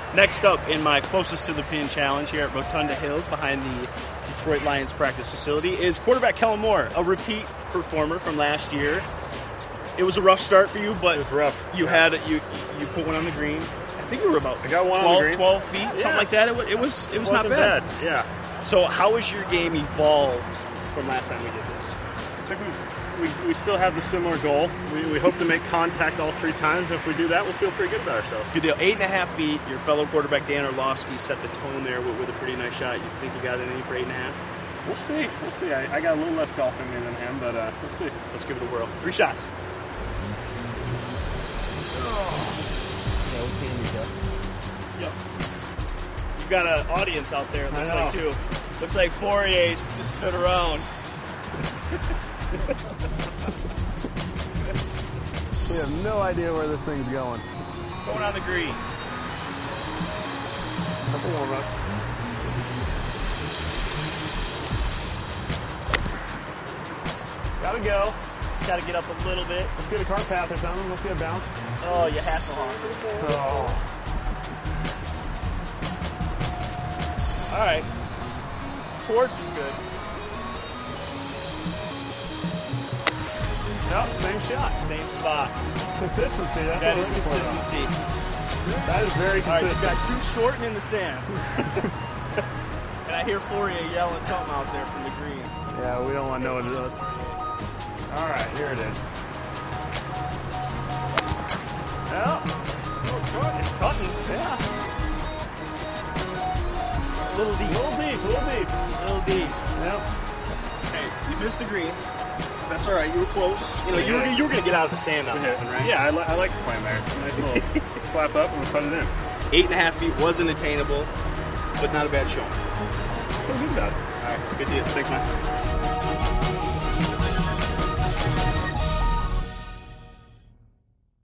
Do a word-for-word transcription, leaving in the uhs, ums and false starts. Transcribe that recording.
Next up in my closest to the pin challenge here at Rotunda Hills behind the Detroit Lions practice facility is quarterback Kellen Moore, a repeat performer from last year. It was a rough start for you, but it was rough. you yeah. had you you put one on the green. I think you were about I got one twelve, on the green. twelve feet, something yeah. like that. It was it was, it was it not bad. bad. Yeah. So how has your game evolved from last time we did this? I think we we we still have the similar goal. We, we hope to make contact all three times. If we do that, we'll feel pretty good about ourselves. Good deal. Eight and a half feet. Your fellow quarterback Dan Orlovsky set the tone there with, with a pretty nice shot. You think you got it in for eight and a half? We'll see. We'll see. I, I got a little less golf in me than him, but uh, we'll see. Let's give it a whirl. Three shots. Yep. You've got an audience out there, it looks like, too. Looks like Fourier just stood around. We have no idea where this thing's going. It's going on the green. Couple warm-ups. Gotta go. Got to get up a little bit. Let's get a car path or something. Let's get a bounce. Oh, you Hasselhoff. Oh. All right. Towards was good. Yep, same shot. Same spot. Consistency. That's That what is we're looking for, consistency. though. That is very All right, consistent. you've got two short and in the sand. And I hear Fourier yelling something out there from the green. Yeah, we don't want to know what it is. All right, here it is. Yeah. Oh, it's cutting. Yeah. A little deep. A little deep, a little deep. A little deep. Yep. Hey, you missed the green. That's all right. You were close. You know, you were, you were going to get out of the sand on that one, right? Yeah, I, li- I like playing there. It's a nice little slap up and we'll put it in. Eight and a half feet wasn't attainable, but not a bad showing. Feel good about it. All right, good deal. Thanks, man.